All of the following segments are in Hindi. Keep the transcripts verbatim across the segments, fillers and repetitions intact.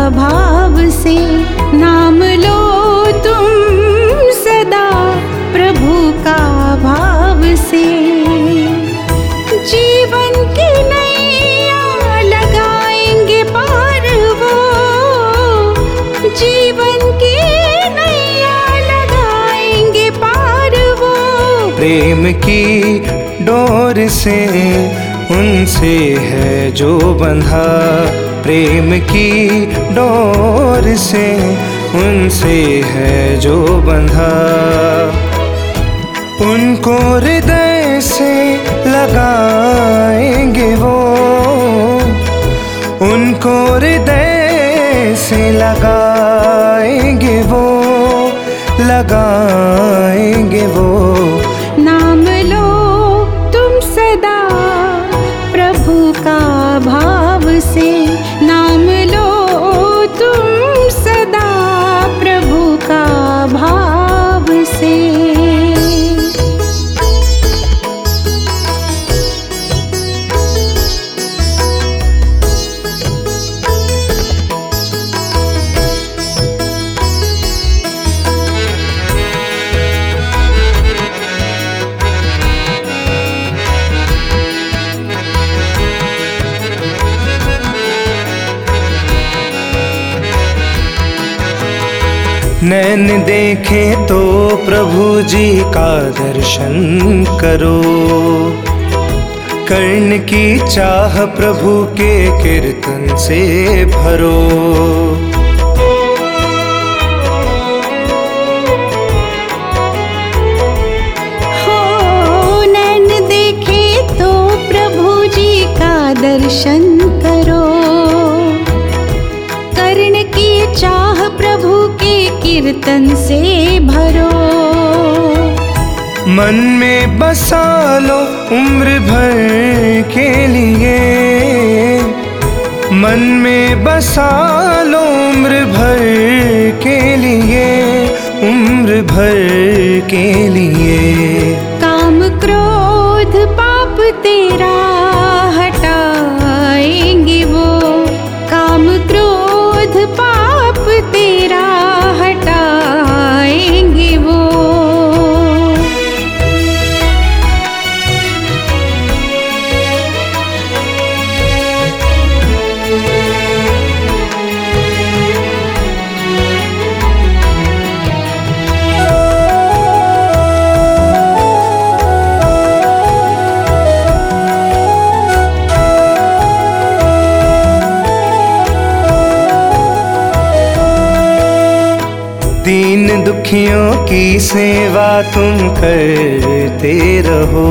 भाव से। नाम लो तुम सदा प्रभु का भाव से। जीवन की नैया लगाएंगे पार वो, जीवन की नैया लगाएंगे पार वो। प्रेम की डोर से उनसे है जो बंधा, प्रेम की डोर से उनसे है जो बंधा। उनको हृदय से लगाएंगे वो, उनको हृदय से लगाएंगे वो, लगाएंगे वो। नाम लो तुम सदा प्रभु का भाव से। नाम लो तुम सदा प्रभु का भाव से। नैन देखे तो प्रभु जी का दर्शन करो, कर्ण की चाह प्रभु के कीर्तन से भरो। हो नैन देखे तो प्रभु जी का दर्शन करो, कर्ण की चाह प्रभु के कीर्तन से भरो। मन में बसा लो उम्र भर के लिए, मन में बसा लो उम्र भर के लिए, उम्र भर के लिए। काम क्रोध पाप तेरा हटाएंगे वो, काम क्रोध पाप तेरा हटाएंगे वो। दीन दुखियों की सेवा तुम करते रहो,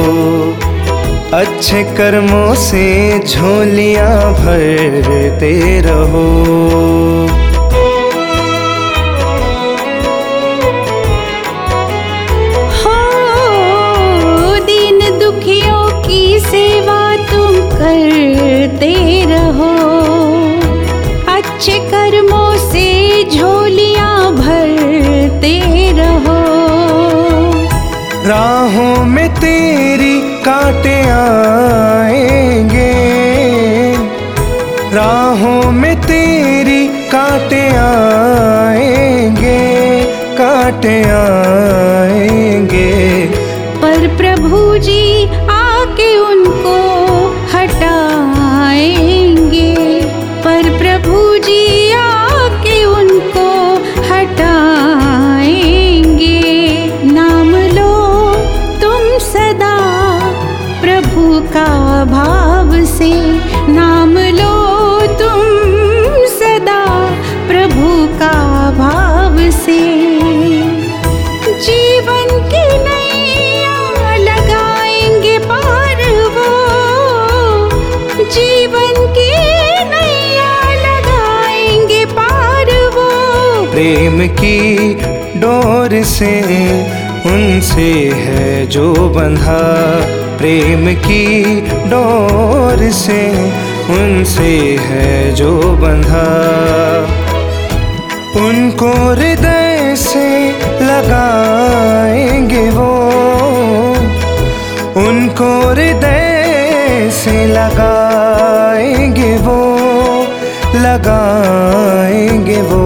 अच्छे कर्मों से झोलियां भरते रहो। हो दीन दुखियों की सेवा तुम करते रहो, अच्छे कर्मों से झोलियां भरते रहो। राहों में तेरी कांटे आएंगे, राहों में तेरी कांटे आएंगे, कांटे आएंगे। पर प्रभु जी आके उनको हटाएंगे, पर प्रभु जी आके उनको हटाएंगे। नाम लो तुम सदा प्रभु का भाव से। नाम लो तुम सदा प्रभु का भाव से। जीवन की नैया लगाएंगे पार वो, जीवन की नैया लगाएंगे पार वो। प्रेम की डोर से उनसे है जो बंधा, प्रेम की डोर से उनसे है जो बंधा। उनको हृदय से लगाएंगे वो, उनको हृदय से लगाएंगे वो, लगाएंगे वो।